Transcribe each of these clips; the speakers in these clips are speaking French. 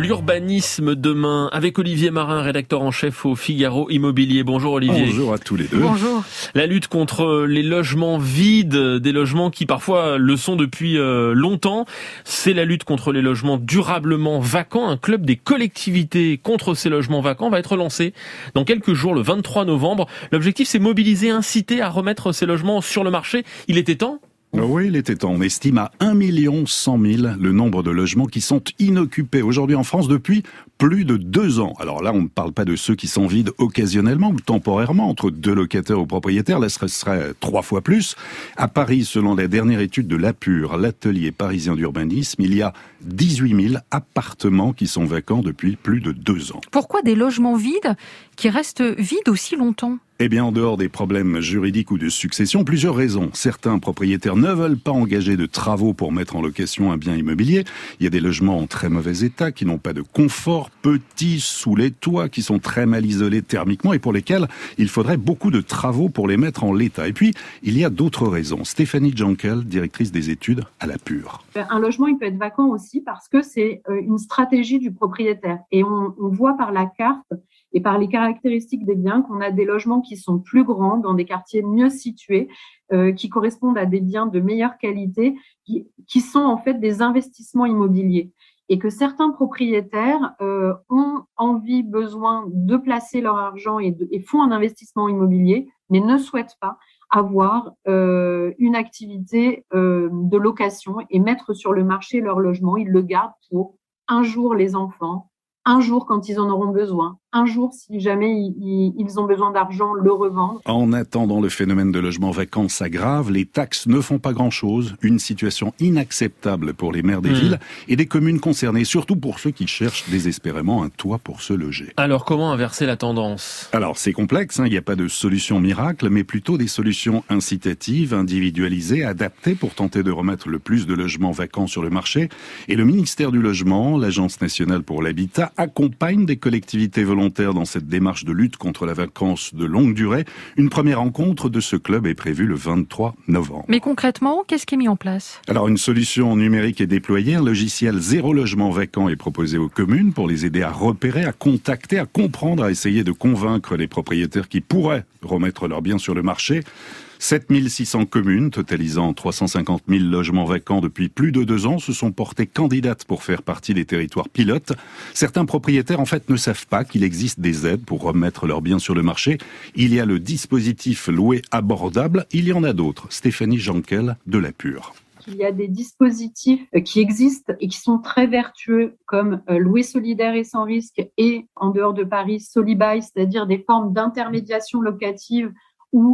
l'urbanisme demain avec Olivier Marin, rédacteur en chef au Figaro Immobilier. Bonjour Olivier. Bonjour à tous les deux. Bonjour. La lutte contre les logements vides, des logements qui parfois le sont depuis longtemps, c'est la lutte contre les logements durablement vacants. Un club des collectivités contre ces logements vacants va être lancé dans quelques jours, le 23 novembre. L'objectif, c'est mobiliser, inciter à remettre ces logements sur le marché. Il était temps ? Oui, il était temps. On estime à 1 100 000 le nombre de logements qui sont inoccupés aujourd'hui en France depuis plus de 2 ans. Alors là, on ne parle pas de ceux qui sont vides occasionnellement ou temporairement entre deux locataires ou propriétaires. Là, ce serait 3 fois plus. À Paris, selon la dernière étude de l'APUR, l'atelier parisien d'urbanisme, il y a 18 000 appartements qui sont vacants depuis plus de 2 ans. Pourquoi des logements vides qui restent vides aussi longtemps ? Eh bien, en dehors des problèmes juridiques ou de succession, plusieurs raisons. Certains propriétaires ne veulent pas engager de travaux pour mettre en location un bien immobilier. Il y a des logements en très mauvais état, qui n'ont pas de confort, petits, sous les toits, qui sont très mal isolés thermiquement et pour lesquels il faudrait beaucoup de travaux pour les mettre en l'état. Et puis, il y a d'autres raisons. Stéphanie Jankel, directrice des études à l'APUR. Un logement, il peut être vacant aussi parce que c'est une stratégie du propriétaire. Et on voit par la carte et par les caractéristiques des biens qu'on a des logements qui sont plus grands, dans des quartiers mieux situés, qui correspondent à des biens de meilleure qualité, qui sont en fait des investissements immobiliers. Et que certains propriétaires ont envie, besoin de placer leur argent et font un investissement immobilier, mais ne souhaitent pas avoir une activité de location et mettre sur le marché leur logement. Ils le gardent pour un jour les enfants, un jour quand ils en auront besoin, un jour si jamais ils ont besoin d'argent, le revendre. En attendant, le phénomène de logement vacant s'aggrave, les taxes ne font pas grand-chose, une situation inacceptable pour les maires des villes et des communes concernées, surtout pour ceux qui cherchent désespérément un toit pour se loger. Alors comment inverser la tendance ? Alors c'est complexe, il n'y a pas de solution miracle, mais plutôt des solutions incitatives, individualisées, adaptées pour tenter de remettre le plus de logements vacants sur le marché. Et le ministère du Logement, l'Agence nationale pour l'habitat, accompagne des collectivités volontaires dans cette démarche de lutte contre la vacance de longue durée. Une première rencontre de ce club est prévue le 23 novembre. Mais concrètement, qu'est-ce qui est mis en place ? Alors, une solution numérique est déployée. Un logiciel zéro logement vacant est proposé aux communes pour les aider à repérer, à contacter, à comprendre, à essayer de convaincre les propriétaires qui pourraient remettre leurs biens sur le marché. 7 600 communes, totalisant 350 000 logements vacants depuis plus de 2 ans, se sont portées candidates pour faire partie des territoires pilotes. Certains propriétaires, en fait, ne savent pas qu'il existe des aides pour remettre leurs biens sur le marché. Il y a le dispositif loué abordable. Il y en a d'autres. Stéphanie Jankel de l'APUR. Il y a des dispositifs qui existent et qui sont très vertueux, comme louer solidaire et sans risque et, en dehors de Paris, Solibail, c'est-à-dire des formes d'intermédiation locative où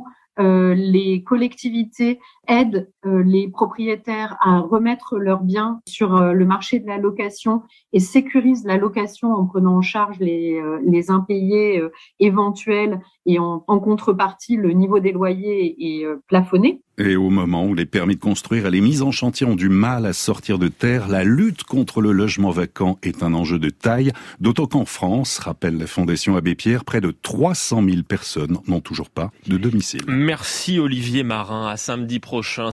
les collectivités aident les propriétaires à remettre leurs biens sur le marché de la location et sécurisent la location en prenant en charge les impayés éventuels et en contrepartie, le niveau des loyers est plafonné. Et au moment où les permis de construire et les mises en chantier ont du mal à sortir de terre, la lutte contre le logement vacant est un enjeu de taille, d'autant qu'en France, rappelle la Fondation Abbé Pierre, près de 300 000 personnes n'ont toujours pas de domicile. Merci Olivier Marin, à samedi prochain.